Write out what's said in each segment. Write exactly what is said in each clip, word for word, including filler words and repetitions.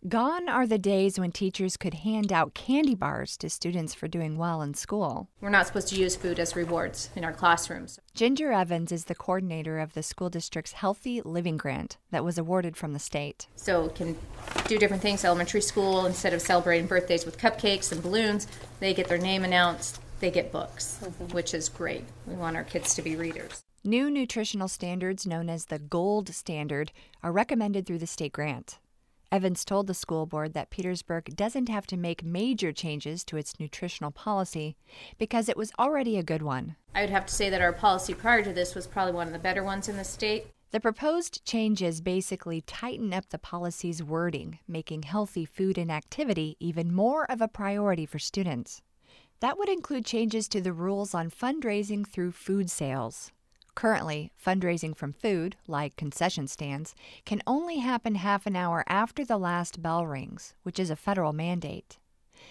Gone are the days when teachers could hand out candy bars to students for doing well in school. We're not supposed to use food as rewards in our classrooms. Ginger Evans is the coordinator of the school district's Healthy Living Grant that was awarded from the state. So we can do different things. Elementary school, instead of celebrating birthdays with cupcakes and balloons, they get their name announced, they get books, mm-hmm. which is great. We want our kids to be readers. New nutritional standards known as the Gold Standard are recommended through the state grant. Evans told the school board that Petersburg doesn't have to make major changes to its nutritional policy because it was already a good one. I would have to say that our policy prior to this was probably one of the better ones in the state. The proposed changes basically tighten up the policy's wording, making healthy food and activity even more of a priority for students. That would include changes to the rules on fundraising through food sales. Currently, fundraising from food, like concession stands, can only happen half an hour after the last bell rings, which is a federal mandate.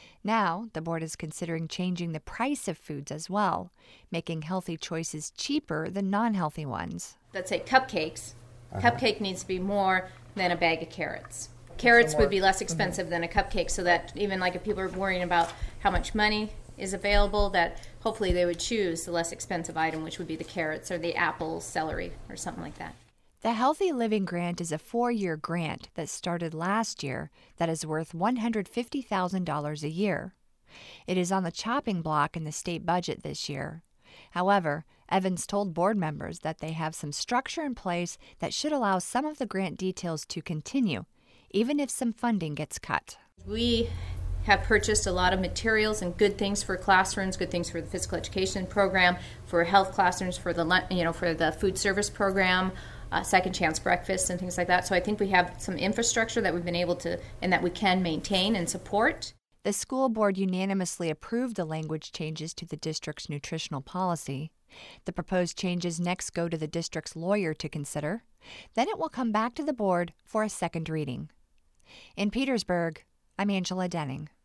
Now, the board is considering changing the price of foods as well, making healthy choices cheaper than non-healthy ones. Let's say cupcakes. Uh-huh. Cupcake needs to be more than a bag of carrots. Carrots would be less expensive mm-hmm. than a cupcake, so that even like if people are worrying about how much money is available, that hopefully they would choose the less expensive item, which would be the carrots or the apples, celery, or something like that. The Healthy Living Grant is a four-year grant that started last year that is worth one hundred fifty thousand dollars a year. It is on the chopping block in the state budget this year. However, Evans told board members that they have some structure in place that should allow some of the grant details to continue, even if some funding gets cut. We have purchased a lot of materials and good things for classrooms, good things for the physical education program, for health classrooms, for the you know for the food service program, uh, second chance breakfast and things like that. So I think we have some infrastructure that we've been able to and that we can maintain and support. The school board unanimously approved the language changes to the district's nutritional policy. The proposed changes next go to the district's lawyer to consider. Then it will come back to the board for a second reading. In Petersburg, I'm Angela Denning.